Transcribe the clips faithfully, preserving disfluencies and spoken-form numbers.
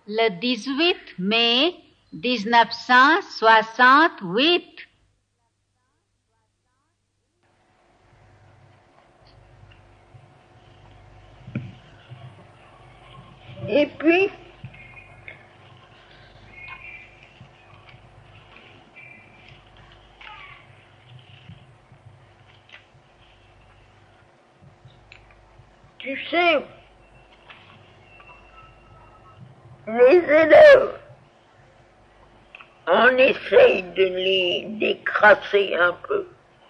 le dix-huit mai mille neuf cent soixante-huit. Et puis, tu sais, les élèves, on essaye de les décrasser un peu.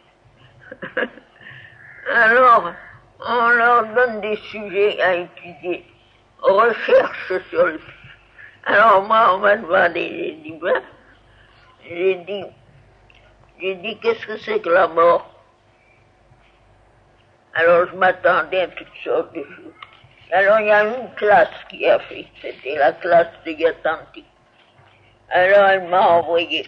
Alors, on leur donne des sujets à étudier. Recherche sur le... Alors moi, on m'a demandé, j'ai dit, ben, j'ai dit, j'ai dit, qu'est-ce que c'est que la mort? Alors je m'attendais à toutes sortes de choses. Alors il y a une classe qui a fait, c'était la classe de Gatanti. Alors elle m'a envoyé.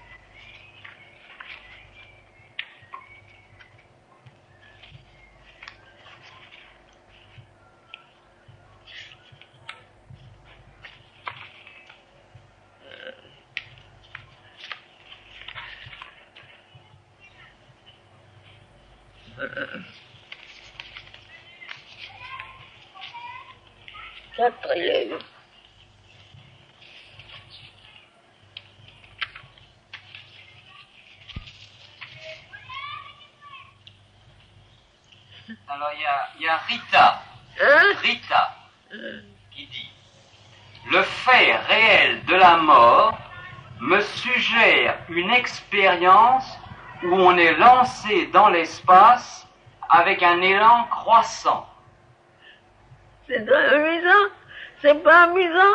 Quatre élèves. Alors il y a, il y a Rita, Hein? Rita, qui dit « Le fait réel de la mort me suggère une expérience où on est lancé dans l'espace avec un élan croissant. » C'est très amusant. C'est pas amusant.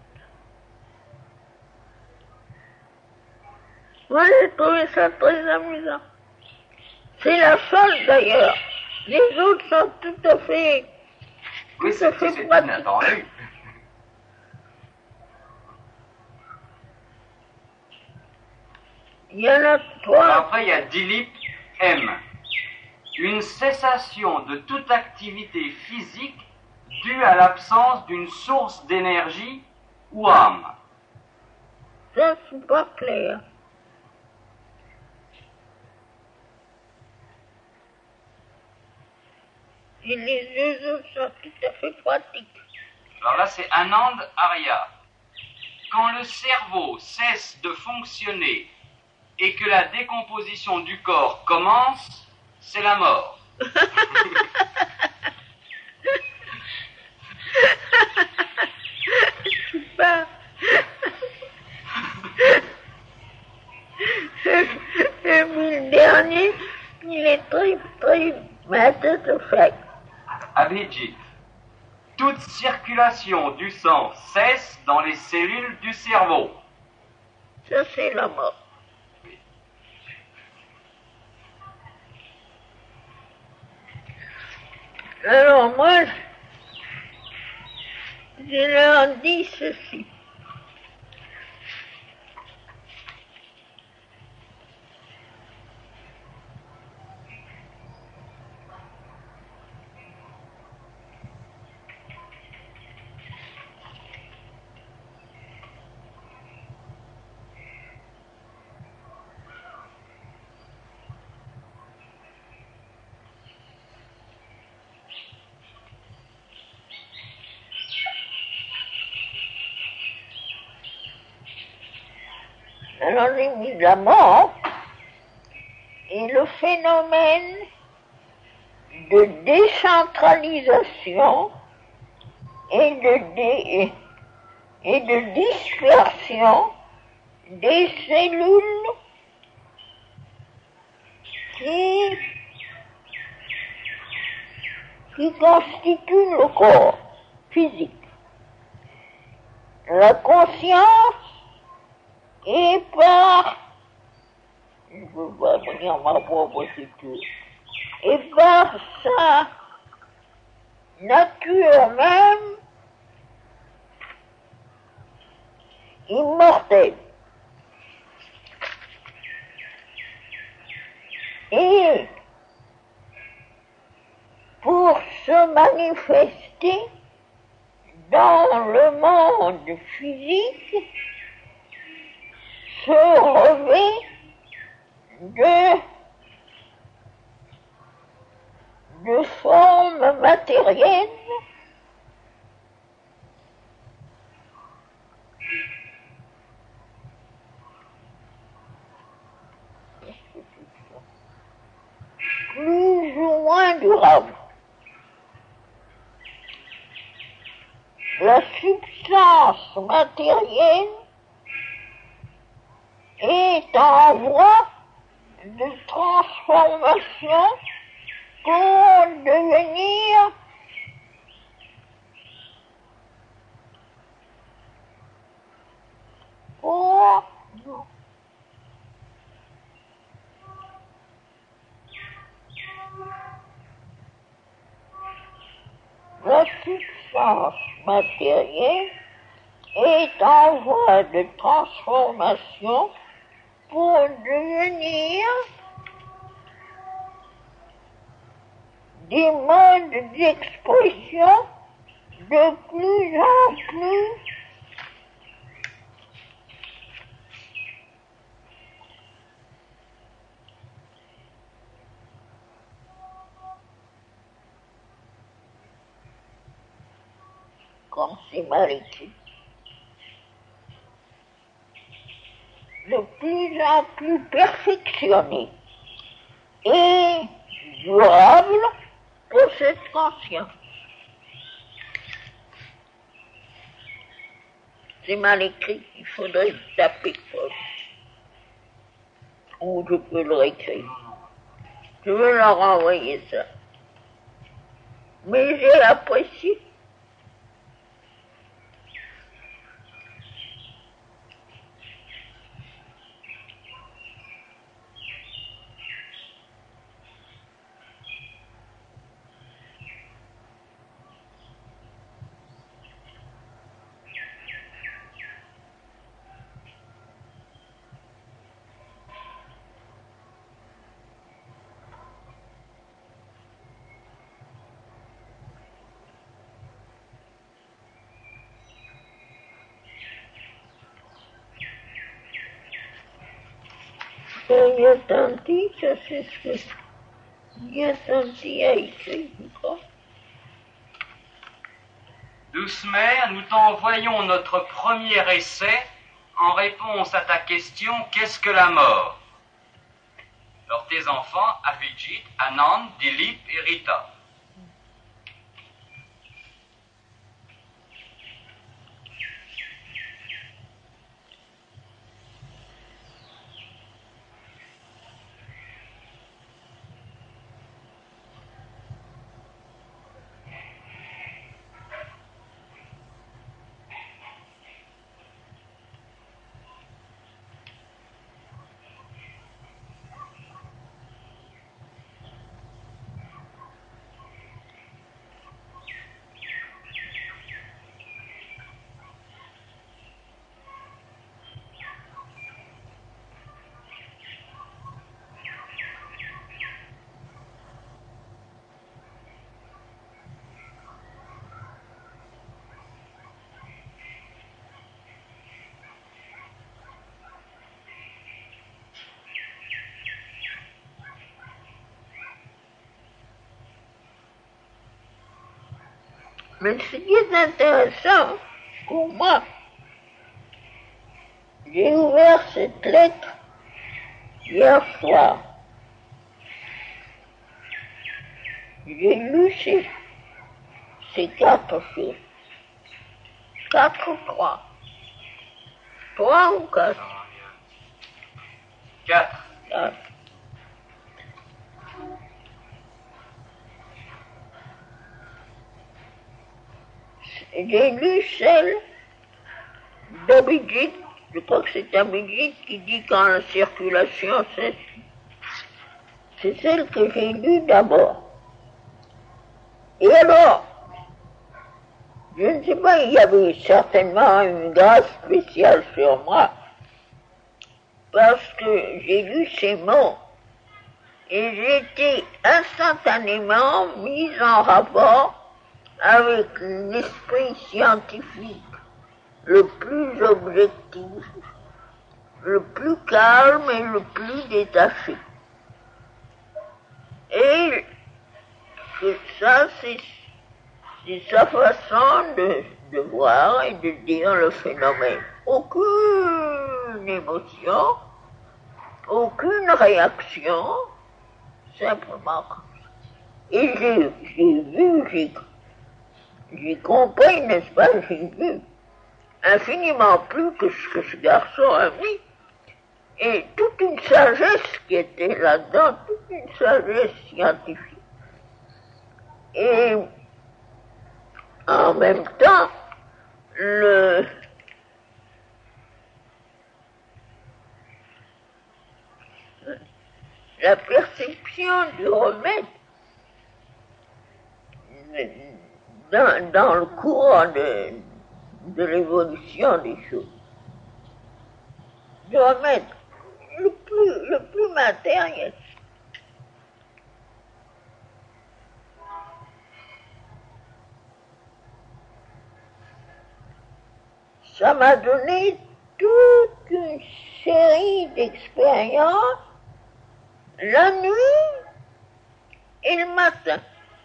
Moi, j'ai trouvé ça très amusant. C'est la seule, d'ailleurs. Les autres sont tout à fait... Oui, tout à c'est fait c'est pratiques. inattendu. Il y en a Alors trois. après, il y a Dilip M. Une cessation de toute activité physique due à l'absence d'une source d'énergie ou âme. Ça, c'est pas clair. Et les deux autres sont tout à fait pratiques. Alors là, c'est Anand Arya. Quand le cerveau cesse de fonctionner et que la décomposition du corps commence, c'est la mort. Super. Et puis le dernier, il est très, très matter of fact. Abhijit. Toute circulation du sang cesse dans les cellules du cerveau. Ça, c'est la mort. Alors moi, je leur dis ceci. Alors évidemment, et le phénomène de décentralisation et de, dé, et de dispersion des cellules qui, qui constituent le corps physique. La conscience est par, je ne peux pas venir ma propre structure, et par sa nature même immortelle. Et pour se manifester dans le monde physique se revêt de, de formes matérielles plus ou moins durables. La substance matérielle est en voie de transformation pour devenir pour la substance matérielle est en voie de transformation pour devenir des modes d'expression de plus en plus quand c'est mal écrit, de plus en plus perfectionné et durable pour cette conscience. C'est mal écrit, il faudrait taper quoi. Ou je peux le réécrire. Je veux leur envoyer ça. Mais j'ai apprécié. Yatanti, ça c'est ce que Yatanti a écrit, je crois. Douce Mère, nous t'envoyons notre premier essai en réponse à ta question « Qu'est-ce que la mort ?» Alors tes enfants, Avijit, Anand, Dilip et Rita. Mais ce qui est intéressant pour moi, j'ai ouvert cette lettre hier soir. J'ai lu ces, ces quatre choses. Quatre ou trois. Trois ou quatre. Quatre. Quatre. J'ai lu celle d'Abhijit, je crois que c'est Abhijit qui dit quand la circulation cesse. C'est celle que j'ai lue d'abord. Et alors, je ne sais pas, il y avait certainement une grâce spéciale sur moi, parce que j'ai lu ces mots, et j'étais instantanément mise en rapport avec l'esprit scientifique le plus objectif, le plus calme et le plus détaché. Et ça, c'est, c'est sa façon de, de voir et de dire le phénomène. Aucune émotion, aucune réaction, simplement comme ça. Et j'ai, j'ai vu, j'ai, j'ai compris, n'est-ce pas, j'ai vu infiniment plus que ce que ce garçon a vu. Et toute une sagesse qui était là-dedans, toute une sagesse scientifique. Et en même temps, le, la perception du remède dans, dans le courant de, de l'évolution des choses. Du remède le plus, le plus matériel. Ça m'a donné toute une série d'expériences la nuit et le matin.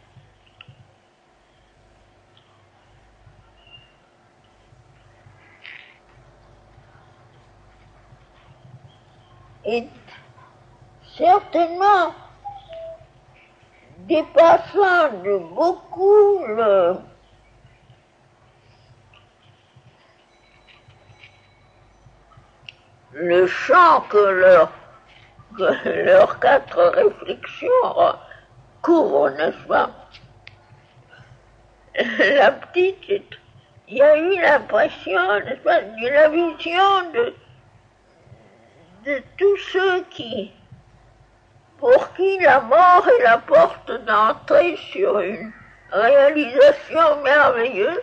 Et certainement dépassant de beaucoup le, le champ que, leur, que leurs quatre réflexions couvrent, n'est-ce pas? La petite, il y a eu l'impression, n'est-ce pas, de la vision de de tous ceux qui, pour qui la mort est la porte d'entrée sur une réalisation merveilleuse.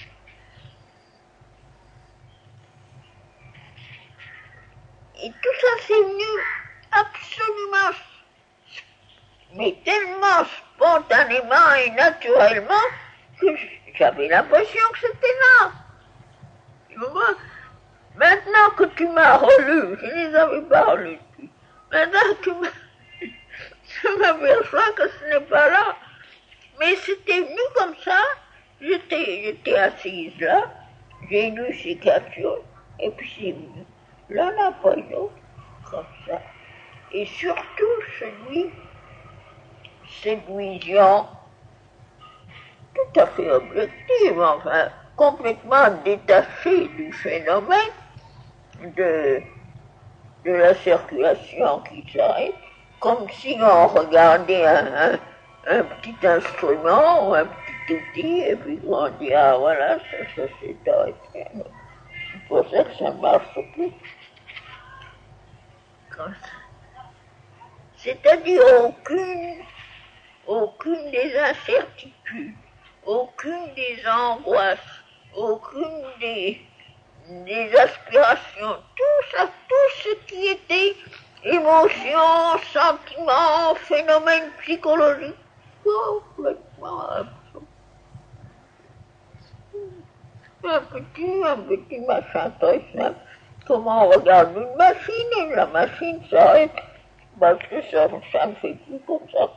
Et tout ça c'est venu absolument, mais tellement spontanément et naturellement que j'avais l'impression que c'était là. Tu vois? Maintenant que tu m'as relu, je ne les avais pas relus depuis, maintenant que tu m'as, je m'aperçois que ce n'est pas là. Mais c'était venu comme ça, j'étais, j'étais assise là, j'ai lu ces capsules, et puis c'est venu, l'un après l'autre, comme ça. Et surtout celui, cette vision tout à fait objective, enfin, complètement détachée du phénomène, De, de la circulation qui s'arrête, comme si on regardait un, un, un petit instrument ou un petit outil, et puis on dit, ah voilà, ça, ça s'est arrêté. C'est pour ça que ça ne marche plus. C'est-à-dire aucune, aucune des incertitudes, aucune des angoisses, aucune des des aspirations, tout ça, tout ce qui était émotion, sentiment, phénomène psychologique, complètement absent. Un petit, un petit machin très simple. Comment on regarde une machine et la machine s'arrête, parce que ça, ça ne fait plus comme ça.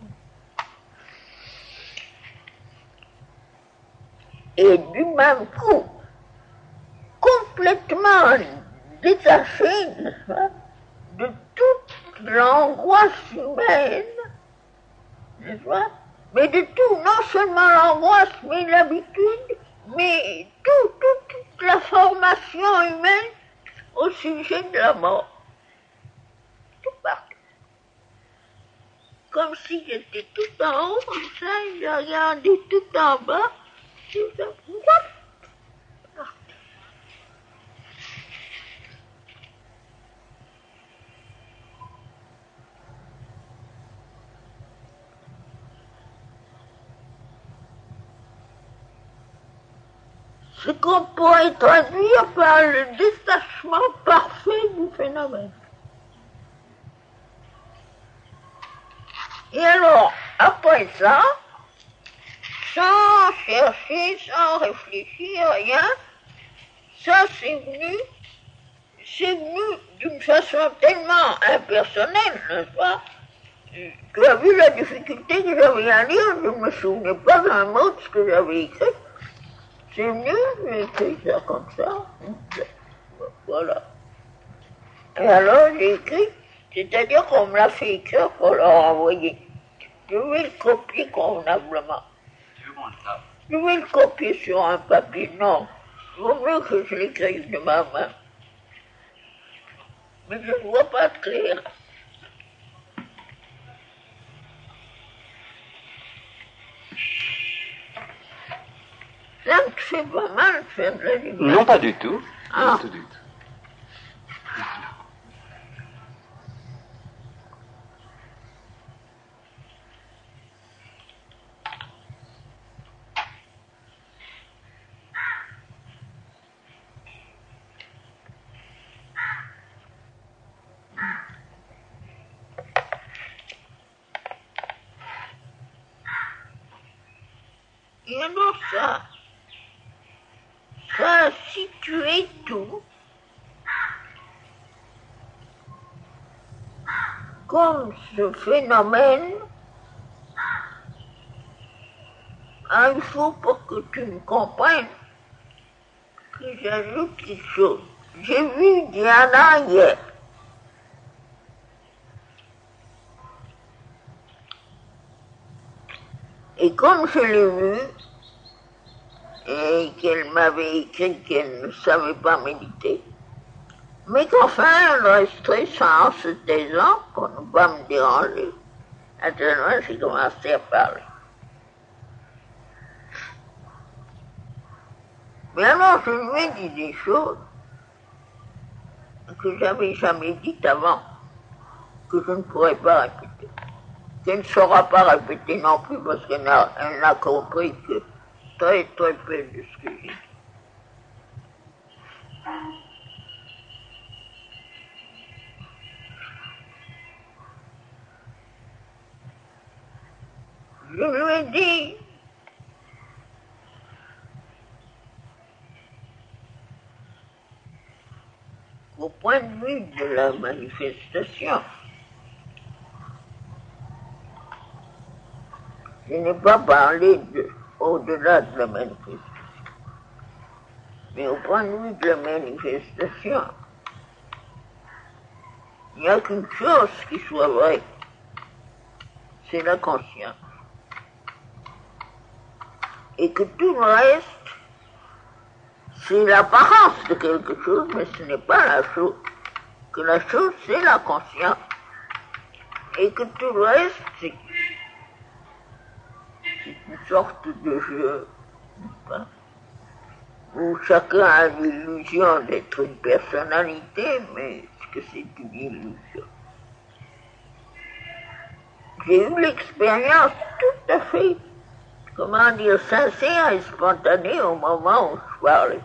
Et du même coup, complètement détaché, n'est-ce pas, de toute l'angoisse humaine, n'est-ce pas, mais de tout, non seulement l'angoisse, mais l'habitude, mais tout, tout, toute la formation humaine au sujet de la mort. Tout partout. Comme si j'étais tout en haut, comme ça, et je regardais tout en bas, tout ça, whoop, ce qu'on pourrait traduire par le détachement parfait du phénomène. Et alors, après ça, sans chercher, sans réfléchir, rien. Ça, c'est venu, c'est venu d'une façon tellement impersonnelle, n'est-ce pas? Tu as vu la difficulté que j'avais à lire, je ne me souvenais pas d'un mot de ce que j'avais écrit. C'est venu, j'ai écrit ça comme ça. Voilà. Et alors j'ai écrit, c'est-à-dire qu'on me l'a fait écrire pour leur envoyer. Je vais le copier convenablement. Je vais le copier sur un papier. Non, il vaut mieux que je l'écrive de ma main. Mais je ne vois pas clair. Ça me fait pas mal de faire de la gymnastique. Non, pas du tout. Ah. Du tout, du tout. Et alors ça, ça a situé tout comme ce phénomène. Ah, il faut pour que tu me comprennes que j'ajoute quelque chose. J'ai vu Diana hier. Et comme je l'ai vue, et qu'elle m'avait écrit qu'elle ne savait pas méditer, mais qu'enfin elle restait sans se taisant pour ne pas me déranger. Maintenant, j'ai commencé à parler. Mais alors, je lui ai dit des choses que j'avais jamais dites avant, que je ne pourrais pas répéter. Qu'elle ne saura pas répéter non plus parce qu'elle n'a, elle n'a compris que très très peu de ce que j'ai dit. Je lui ai dit qu'au point de vue de la manifestation, je n'ai pas parlé de, au-delà de la manifestation. Mais au point de vue de la manifestation, il n'y a qu'une chose qui soit vraie, c'est la conscience. Et que tout le reste, c'est l'apparence de quelque chose, mais ce n'est pas la chose. Que la chose, c'est la conscience. Et que tout le reste, c'est C'est une sorte de jeu, n'est-ce pas, où chacun a l'illusion d'être une personnalité, mais que c'est une illusion. J'ai eu l'expérience tout à fait, comment dire, sincère et spontanée au moment où je parlais.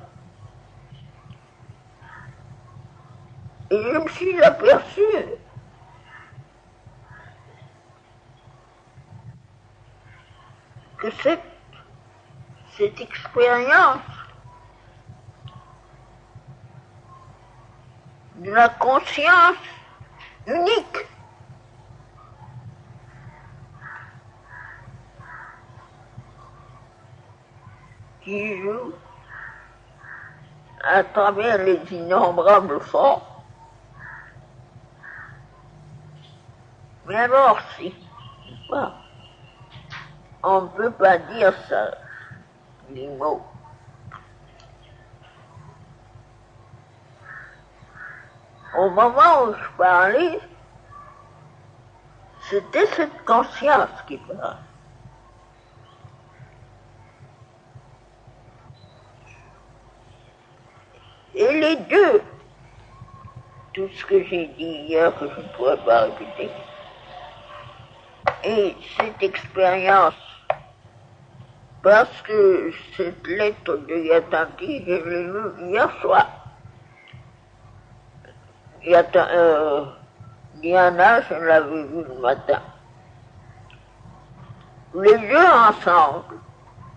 Et je me suis aperçu que cette, cette expérience de la conscience unique qui joue à travers les innombrables formes. Mais alors si, n'est-ce pas, on ne peut pas dire ça, les mots. Au moment où je parlais, c'était cette conscience qui parlait. Et les deux, tout ce que j'ai dit hier que je ne pourrais pas répéter, et cette expérience, parce que cette lettre de Yatanti, je l'ai lue hier soir. Yata, euh, Diana, je l'avais vue le matin. Les deux ensemble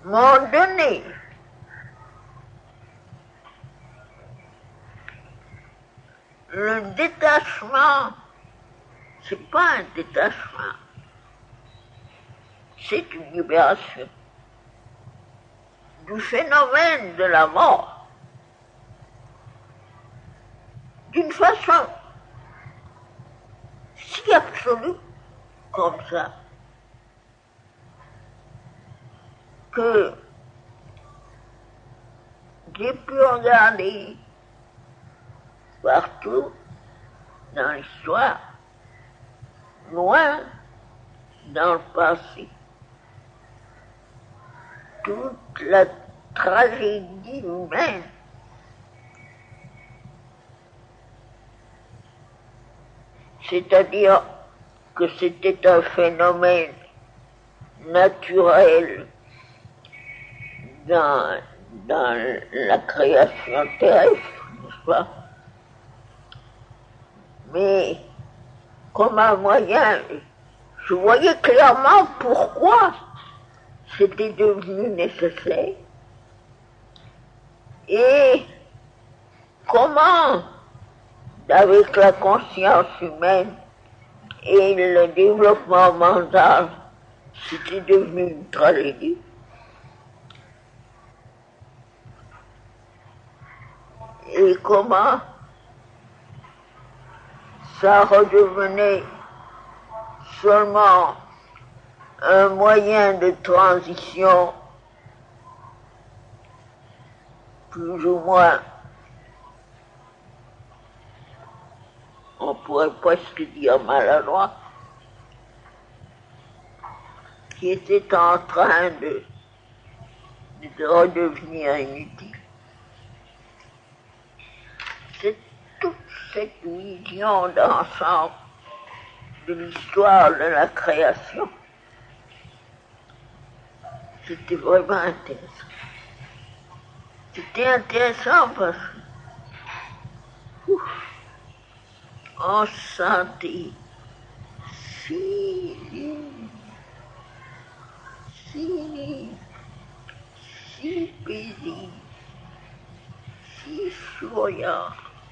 m'ont donné le détachement. C'est pas un détachement, c'est une libération du phénomène de la mort d'une façon si absolue comme ça que j'ai pu regarder partout dans l'histoire, loin dans le passé, toute la tragédie humaine. C'est-à-dire que c'était un phénomène naturel dans, dans la création terrestre, n'est-ce pas? Mais comme un moyen, je voyais clairement pourquoi c'était devenu nécessaire et comment, avec la conscience humaine et le développement mental, c'était devenu une tragédie. Et comment ça redevenait seulement un moyen de transition plus ou moins, on pourrait presque dire maladroit, qui était en train de, de redevenir inutile. C'est toute cette vision d'ensemble de l'histoire de la création. C'était vraiment intéressant. C'était intéressant parce que ouf, on se sentait si libre, si, si paisible, si souriant.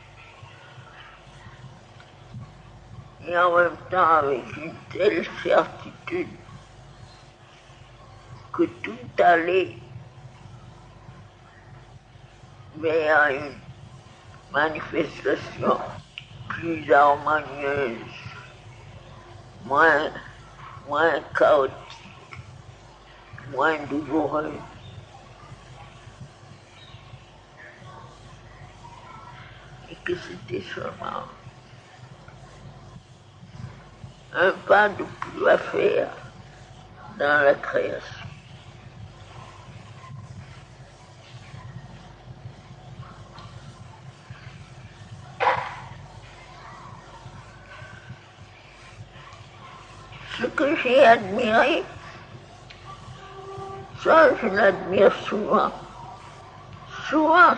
Et en même temps avec une telle certitude que tout allait vers une manifestation plus harmonieuse, moins, moins chaotique, moins douloureuse. Et que c'était seulement un pas de plus à faire dans la création. Ce que j'ai admiré, ça je l'admire souvent, souvent,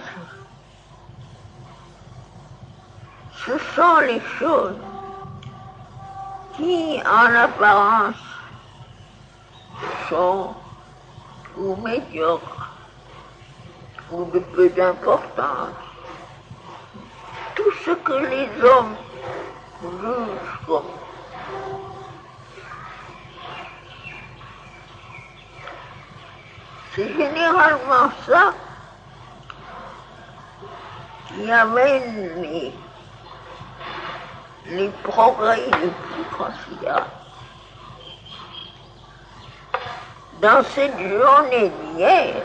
ce sont les choses qui, en apparence, sont ou médiocres, ou de peu d'importance. Tout ce que les hommes jugent comme c'est généralement ça qui amène les, les progrès les plus considérables. Dans cette journée d'hier,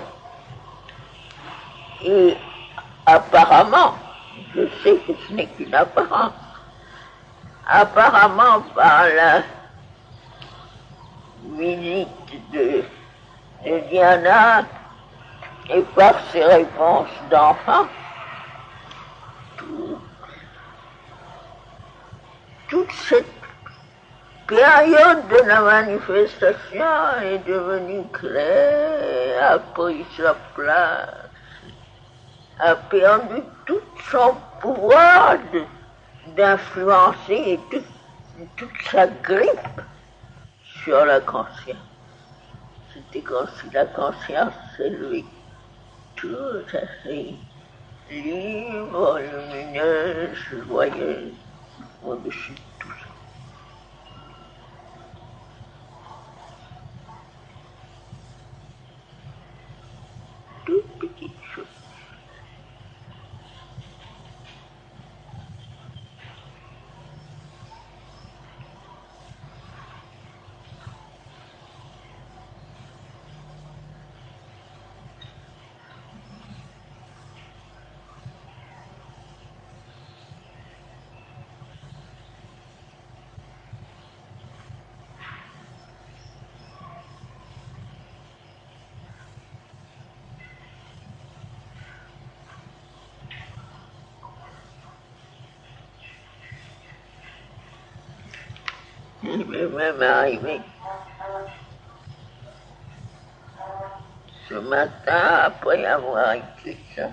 et apparemment, je sais que ce n'est qu'une apparence, apparemment par la visite de de Diana et par ses réponses d'enfants, tout, toute cette période de la manifestation est devenue claire, a pris sa place, a perdu tout son pouvoir de, d'influencer et tout, toute sa grippe sur la conscience. C'est comme si la conscience s'élevait tout à fait libre, lumineuse, joyeuse, au-dessus de tout ça. Toute petite chose. Il m'est même arrivé ce matin, après avoir écrit ça,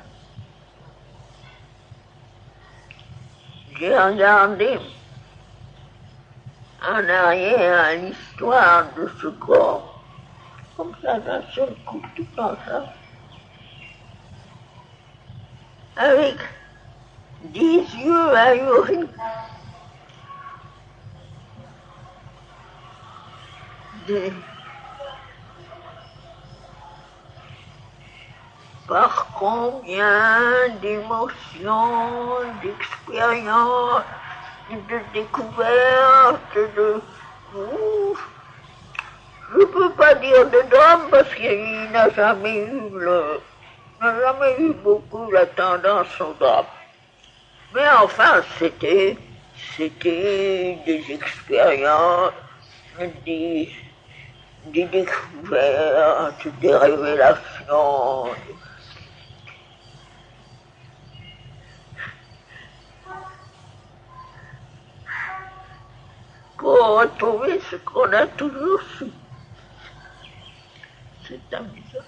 j'ai regardé en arrière à l'histoire de ce corps, comme ça d'un seul coup, tout en ça, avec des yeux ahuris. Des... Par combien d'émotions, d'expériences, de découvertes, de... Ouf, je ne peux pas dire de drame parce qu'il n'a jamais eu le... n'a jamais eu beaucoup la tendance au drame. Mais enfin, c'était... c'était des expériences, des... des découvertes, des révélations. Pour retrouver ce qu'on a toujours su. C'est amusant.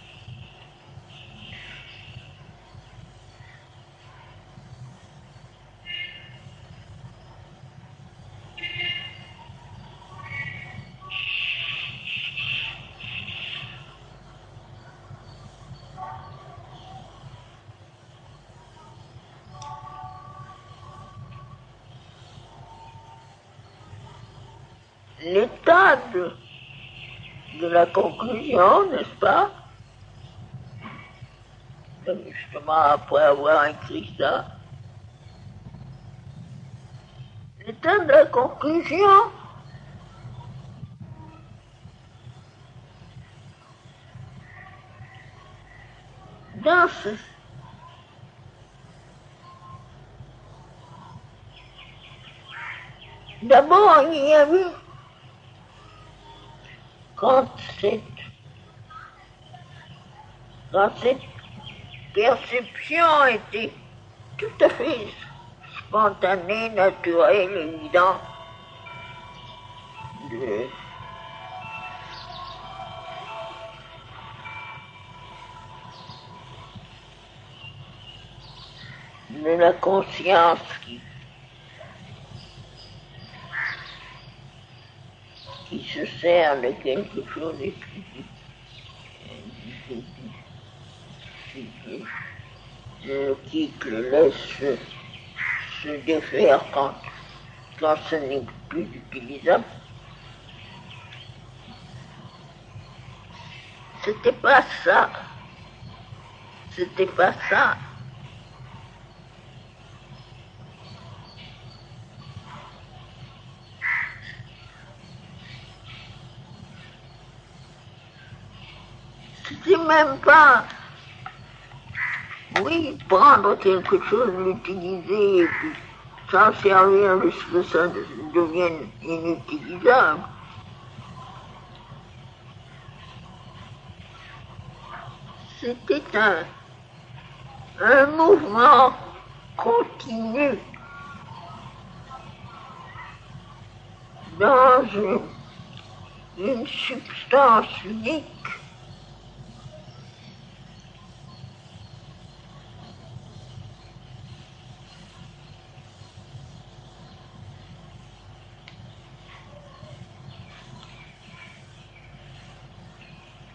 L'état de, de la conclusion, n'est-ce pas? Justement, après avoir écrit ça, l'état de la conclusion, dans ce... D'abord, il y a eu, quand cette, quand cette perception était tout à fait spontanée, naturelle, évidente, de, de la conscience qui, qui se sert de quelque chose et qui, qui, qui, qui, qui le laisse se, se défaire quand, quand ce n'est plus utilisable. C'était pas ça. C'était pas ça. C'était même pas, oui, prendre quelque chose, l'utiliser, et puis s'en servir jusqu'à ce que ça devienne inutilisable. C'était un, un mouvement continu dans une, une substance unique.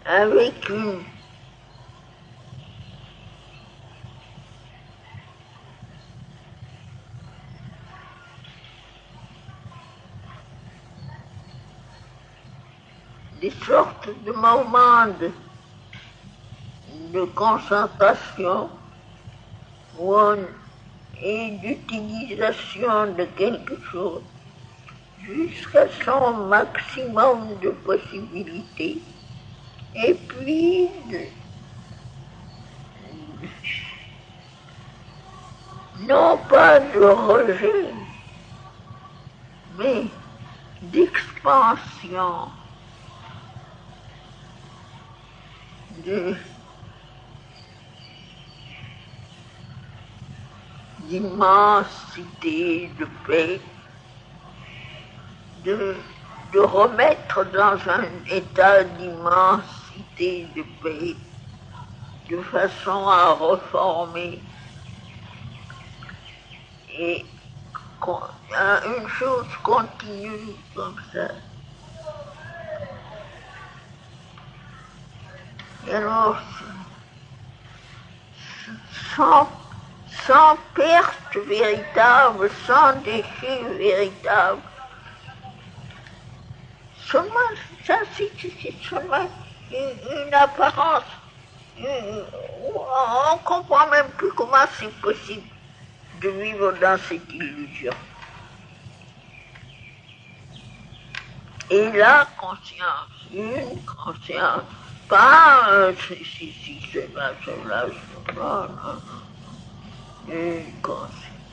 avec une des sortes de moments de, de concentration où on, et d'utilisation de quelque chose jusqu'à son maximum de possibilités, et puis de, non pas de rejet, mais d'expansion, de d'immensité de paix, de, de remettre dans un état d'immensité de paix, de façon à reformer. Et une chose continue comme ça. Et alors, sans, sans perte véritable, sans déchet véritable, seulement, ça c'est seulement une, une apparence. Une, on ne comprend même plus comment c'est possible de vivre dans cette illusion. Et la conscience, une conscience, pas euh, si, si, si, cela, cela, cela, non, non, non, une conscience.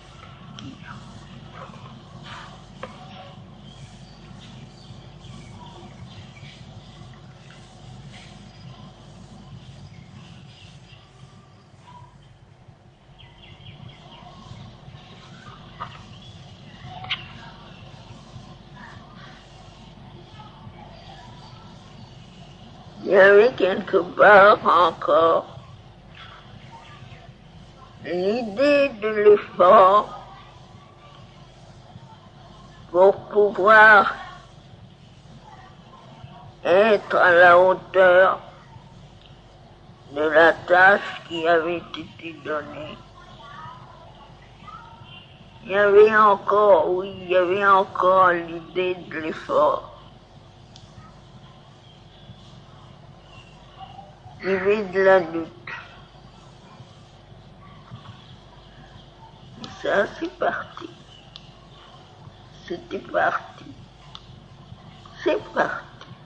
Il y avait quelque part encore l'idée de l'effort pour pouvoir être à la hauteur de la tâche qui avait été donnée. Il y avait encore, oui, il y avait encore l'idée de l'effort. L'idée de la lutte. Et ça, c'est parti. C'était parti. C'est parti.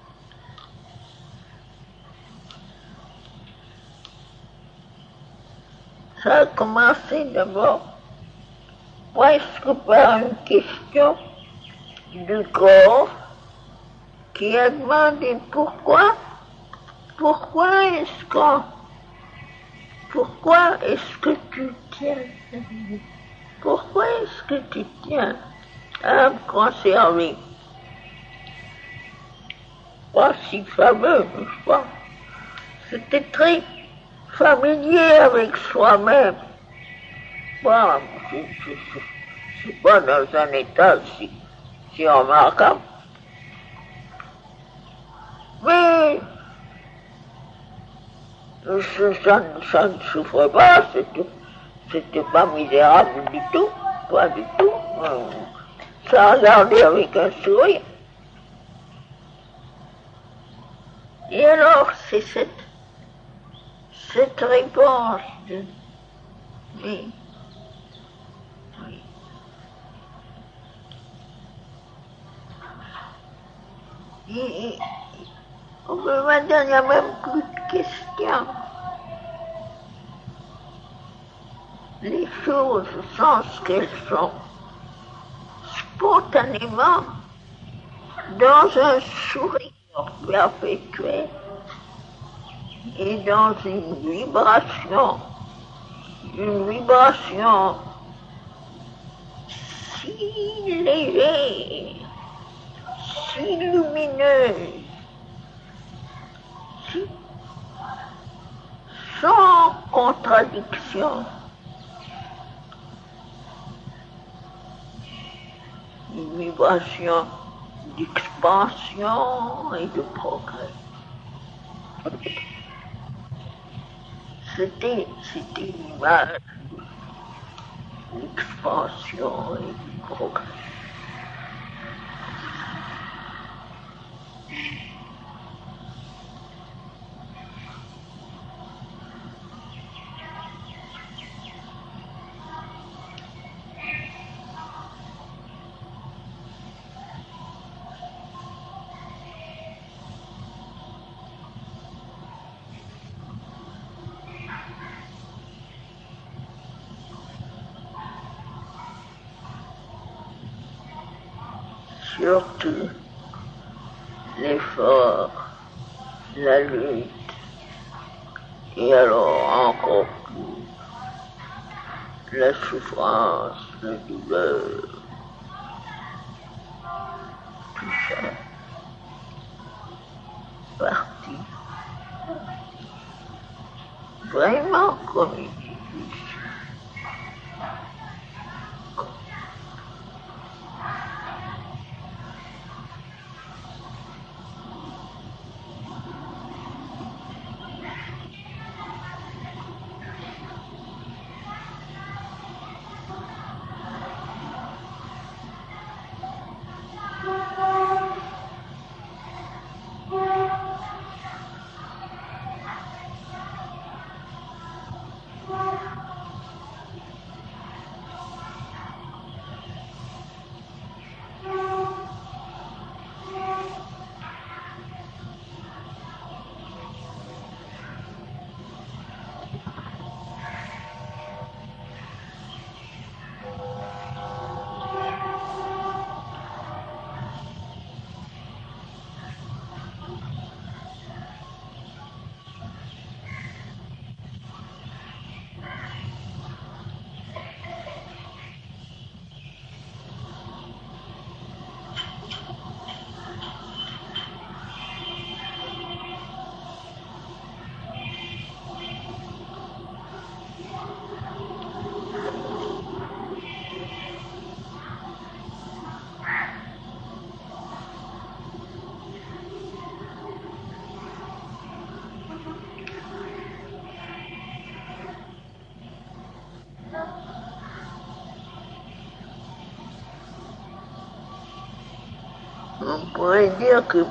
Ça a commencé d'abord presque par une question du corps qui a demandé pourquoi, pourquoi est-ce qu'on, pourquoi est-ce que tu tiens, pourquoi est-ce que tu tiens à me conserver? Pas si fameux, je pense. C'était très familier avec soi-même. Bon, je ne suis pas dans un état si, si remarquable. Mais je, ça, ça ne souffrait pas, c'était, c'était pas misérable du tout, pas du tout. Ça regardait avec un sourire. Et alors, c'est cette, cette réponse de... Oui, oui. Et, et, on peut maintenant, il n'y a même plus de questions. Les choses sont ce qu'elles sont, spontanément, dans un sourire perpétuel et dans une vibration, une vibration si légère, si lumineuse, si sans contradiction. Une vibration d'expansion et de progrès. C'était, c'était l'image de l'expansion et du progrès. Surtout l'effort, la lutte, et alors encore plus la souffrance, la douleur, tout ça parti vraiment comme il dit. On pourrait dire que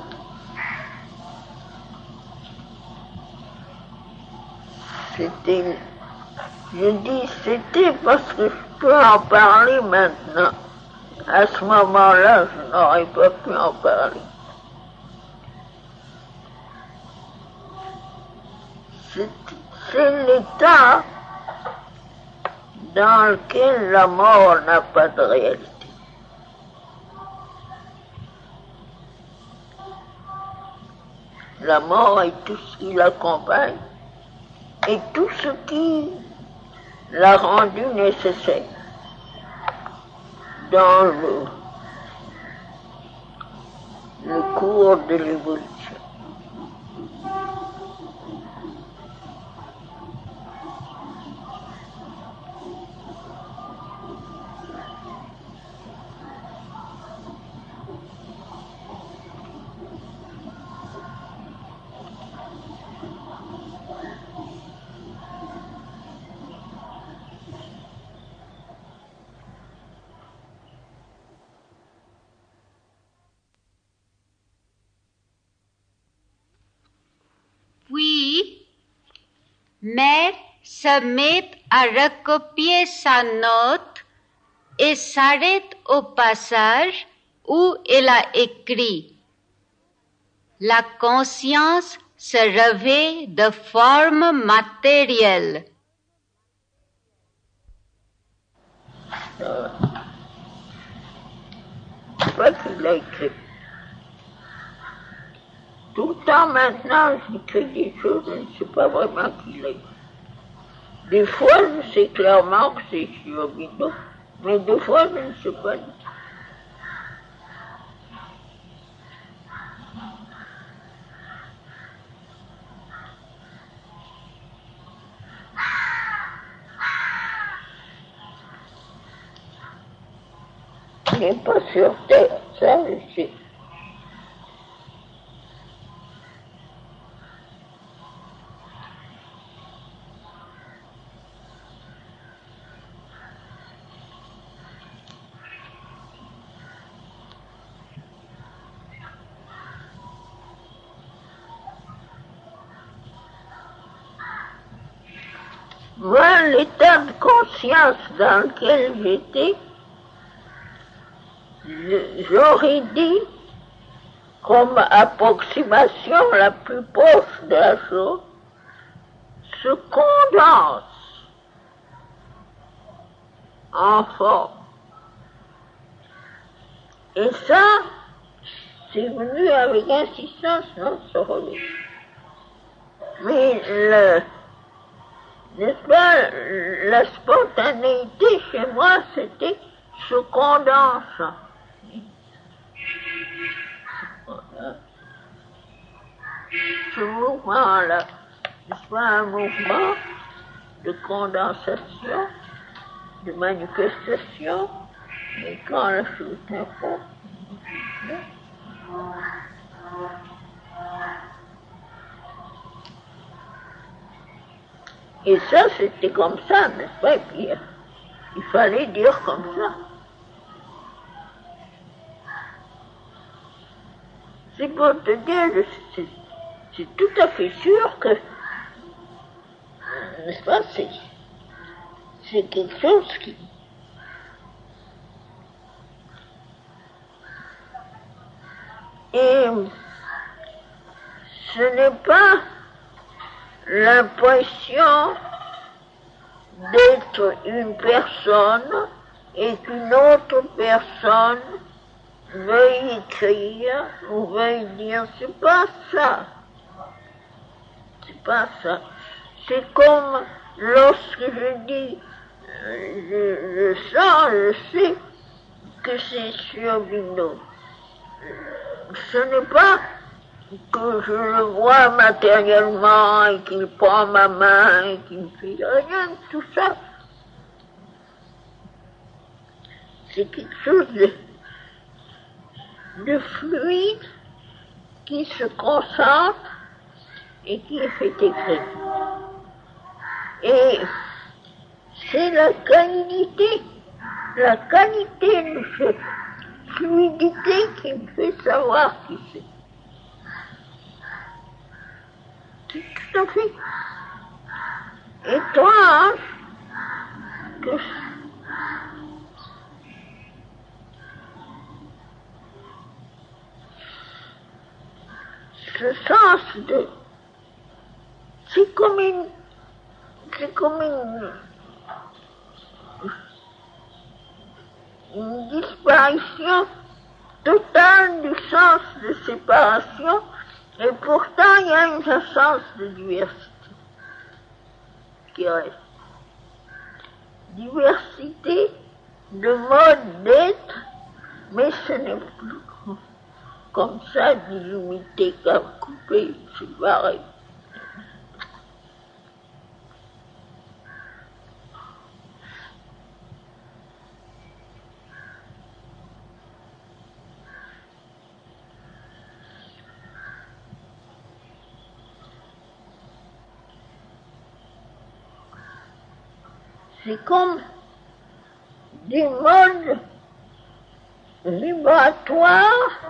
c'était, je dis c'était parce que je peux en parler maintenant. À ce moment-là, je n'aurais pas pu en parler. C'est, c'est l'état dans lequel la mort n'a pas de réalité. La mort et tout ce qui l'accompagne et tout ce qui l'a rendu nécessaire dans le, le cours de l'évolution. Puis, Mère se met à recopier sa note et s'arrête au passage où elle a écrit. La conscience se revêt de forme matérielle. Euh, c'est pas qu'il a écrit. Tout le temps maintenant, j'écris des choses, je ne sais pas vraiment qui l'a écrit. Des fois, je sais clairement que c'est Shirobito, mais des fois, je ne sais pas. Il n'est pas sur terre, ça je sais. Moi, l'état de conscience dans lequel j'étais, j'aurais dit, comme approximation la plus proche de la chose, se condense en forme. Et ça, c'est venu avec insistance dans ce relevé. Mais le, n'est-ce pas, la spontanéité chez moi, c'était se condense. Ce mouvement-là, n'est-ce pas un mouvement de condensation, de manifestation, et quand la chose est forte, et ça, c'était comme ça, n'est-ce pas? Et puis, il fallait dire comme ça. C'est pour te dire, c'est, c'est tout à fait sûr que, n'est-ce pas, c'est, c'est quelque chose qui... Et ce n'est pas l'impression d'être une personne et qu'une autre personne veuille écrire ou veuille dire, c'est pas ça. C'est pas ça. C'est comme lorsque je dis, je, je sens, je sais que c'est sur Windows. Ce n'est pas que je le vois matériellement et qu'il prend ma main et qu'il me fait rien de tout ça. C'est quelque chose de, de fluide qui se concentre et qui est fait écrire. Et c'est la qualité, la qualité de cette fluidité qui me fait savoir qui c'est. C'est tout à fait étrange que ce sens de... C'est comme une... C'est comme une... une disparition totale du sens de séparation, et pourtant il y a un sens de diversité qui reste. Diversité de mode d'être, mais ce n'est plus comme ça d'illimité qu'à couper, c'est pareil. C'est comme des modes vibratoires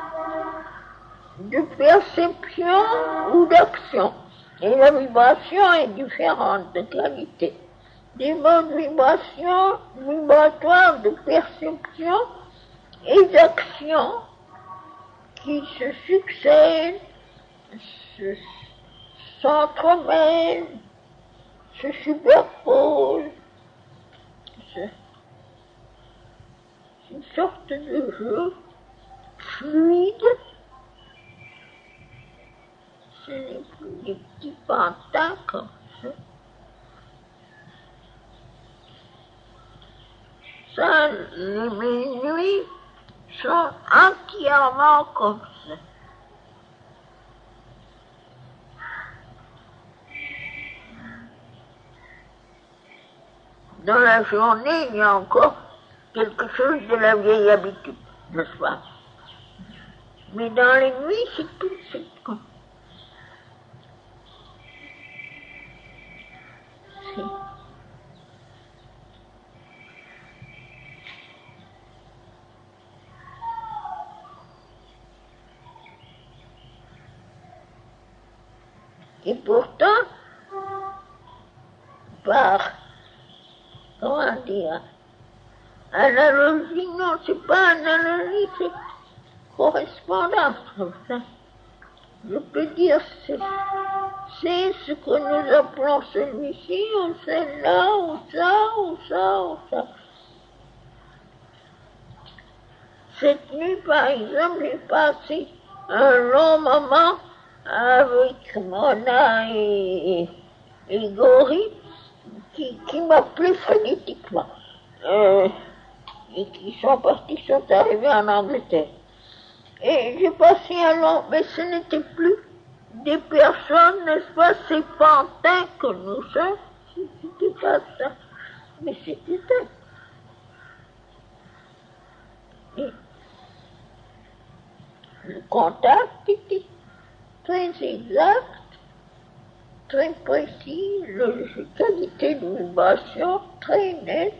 de perception ou d'action. Et la vibration est différente de qualité. Des modes vibration, vibratoires de perception et d'action qui se succèdent, se, s'entremêlent, se superposent. C'est une sorte de jeu fluide. Ce n'est plus des petits pantins comme ça. Ça, les minuits sont entièrement comme ça. Dans la journée, il y a encore quelque chose de la vieille habitude, n'est-ce pas? Mais dans les nuits, c'est tout, c'est comme... Et pourtant, par comment dire, analogie, non, c'est pas analogie, c'est correspondance, comme ça. Je peux dire, c'est, c'est ce que nous appelons celui-ci, ou celle-là, ou ça, ou ça, ou ça. Cette nuit, par exemple, j'ai passé un long moment avec Mona et, et Gori, qui, qui m'a plu phonétiquement, euh, et qui sont partis, sont arrivés en Angleterre. Et j'ai passé un long, mais ce n'était plus des personnes, n'est-ce pas, ces pantins que nous sommes, c'était pas ça, mais c'était ça. Et le contact était très exact, très précis, la qualité de vibration très nette.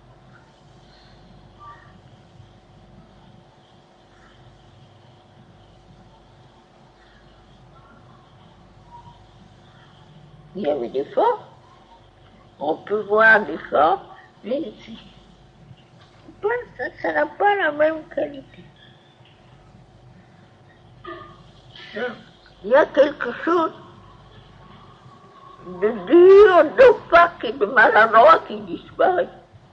Il y avait des formes, on peut voir des formes, mais ça, ça n'a pas la même qualité. Il y a quelque chose de dur, d'opaque et de maladroit qui disparaît.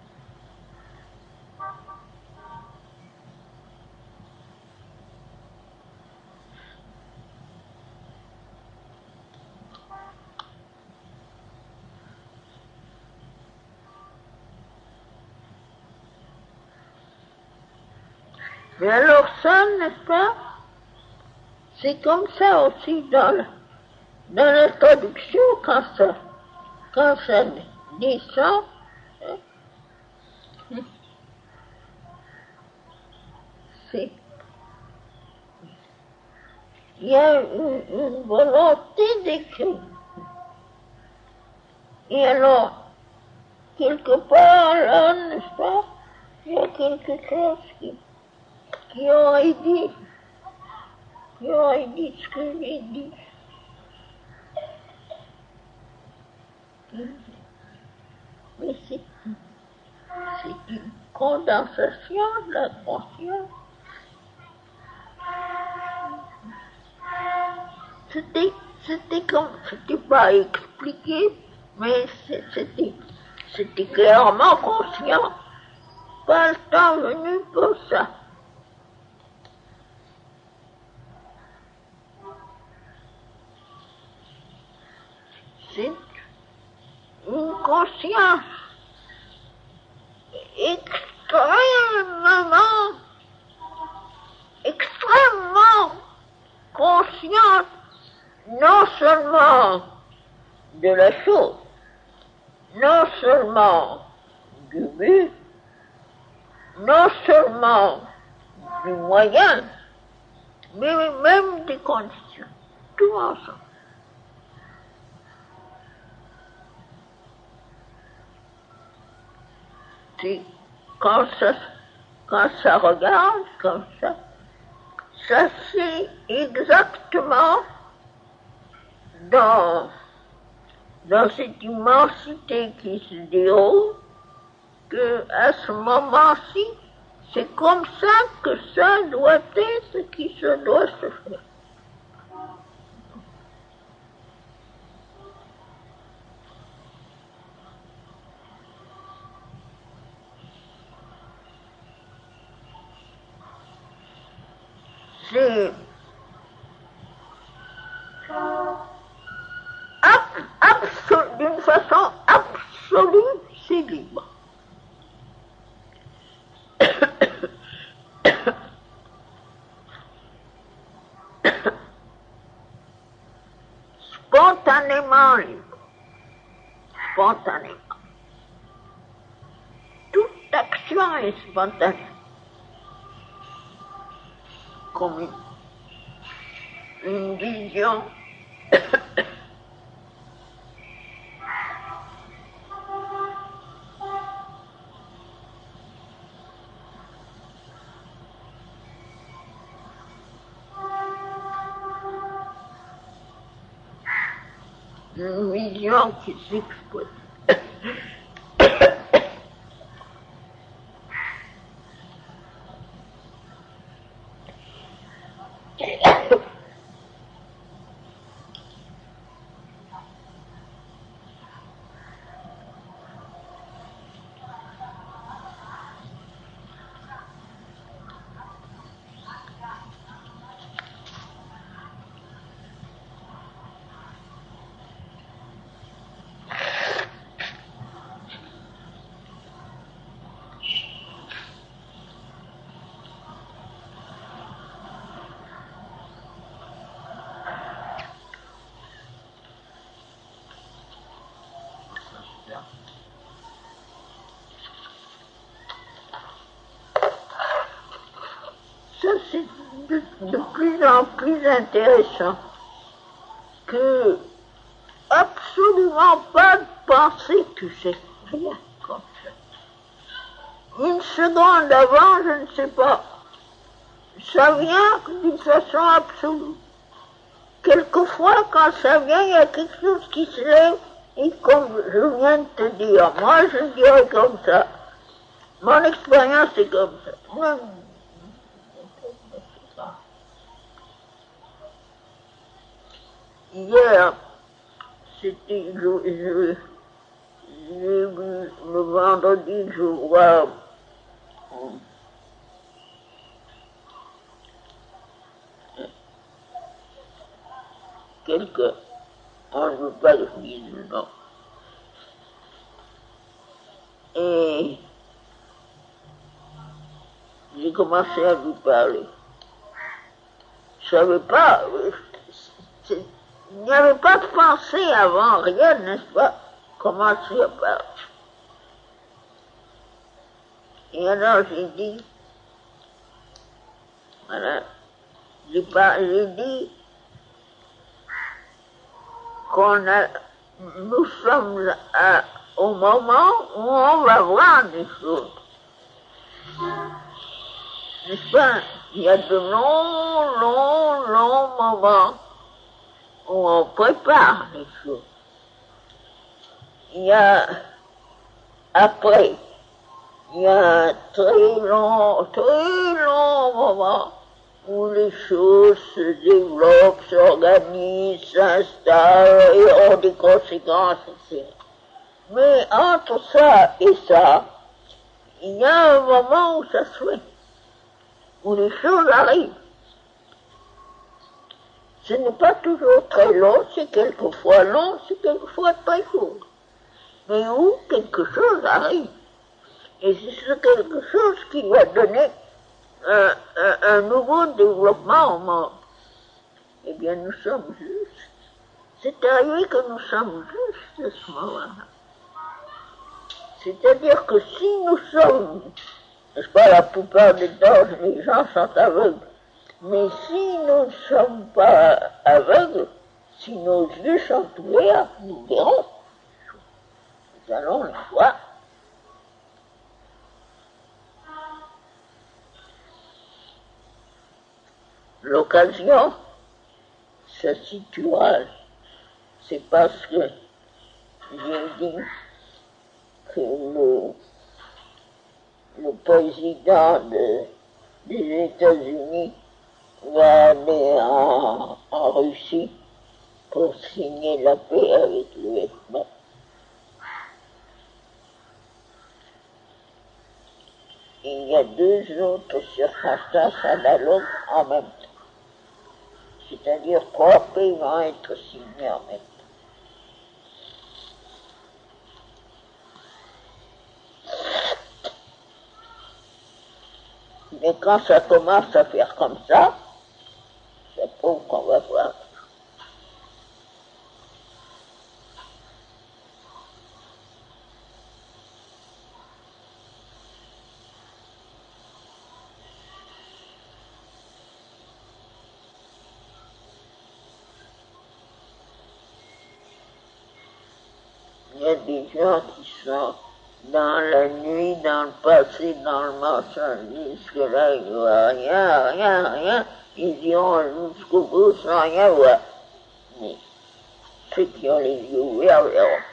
Mais alors ça, n'est-ce pas, c'est comme ça aussi dans, le, dans l'introduction, quand ça, quand ça descend, hein, c'est, il y a une, une volonté d'écrire. Et alors, quelque part là, n'est-ce pas, il y a quelque chose qui, qui aurait dit, qui aurait dit ce que j'ai dit. Mais c'est, c'est une condensation de la conscience. C'était, c'était comme, c'était pas expliqué, mais c'était, c'était clairement conscient. Pas le temps venu pour ça. C'est une conscience extrêmement, extrêmement consciente, non seulement de la chose, non seulement du but, non seulement du moyen, mais même des conditions, tout ensemble. C'est quand ça, quand ça regarde comme ça, ça c'est exactement dans, dans cette immensité qui se déroule, que à ce moment-ci, c'est comme ça que ça doit être ce qui se doit se faire. C'est absolu, d'une façon absolue, c'est libre. Spontanément libre. Spontanément. Toute action est spontanée. Comme une, une vision. Une vision qui s'exploite. de, de plus en plus intéressant que absolument pas de pensée, tu sais, rien comme ça. Une seconde avant, je ne sais pas, ça vient d'une façon absolue. Quelquefois, quand ça vient, il y a quelque chose qui se lève, et comme je viens de te dire, moi je dirais comme ça. Mon expérience est comme ça. Hier, c'était, je, je, j'ai vu le vendredi, je vois quelqu'un, on ne veut pas que je dise le nom. Et j'ai commencé à lui parler. Je ne savais pas, c'est, il n'y avait pas de pensée avant, rien, n'est-ce pas? Commencer à parler. Et alors j'ai dit, voilà, j'ai, pas, j'ai dit qu'on a, nous sommes à, au moment où on va voir des choses. N'est-ce pas? Il y a de longs, longs, longs moments où on prépare les choses. Il y a, après, il y a un très long, très long moment où les choses se développent, s'organisent, s'installent et ont des conséquences, et cetera. Mais entre ça et ça, il y a un moment où ça se fait, où les choses arrivent. Ce n'est pas toujours très long, c'est quelquefois long, c'est quelquefois très court. Mais où quelque chose arrive. Et c'est ce quelque chose qui va donner un, un, un nouveau développement au monde. Eh bien, nous sommes justes. C'est arrivé que nous sommes justes à ce moment-là. C'est-à-dire que si nous sommes, n'est-ce pas, la plupart des temps, les gens sont aveugles, mais si nous ne sommes pas aveugles, si nos yeux sont ouverts, nous verrons. Nous allons le voir. L'occasion se situera, c'est parce que j'ai dit que le, le président de, des États-Unis va aller en, en Russie pour signer la paix avec l'U S B. Il y a deux autres circonstances analogues en même temps. C'est-à-dire trois pays vont être signés en même temps. Mais quand ça commence à faire comme ça, c'est pour qu'on va voir. Il y a des gens qui sont dans la nuit, dans le passé, dans le mensonge, ils disent que là, il n'y a rien, rien, rien. Ils iront jusqu'au bout sans rien voir. Mais ceux qui ont les yeux ouverts verront.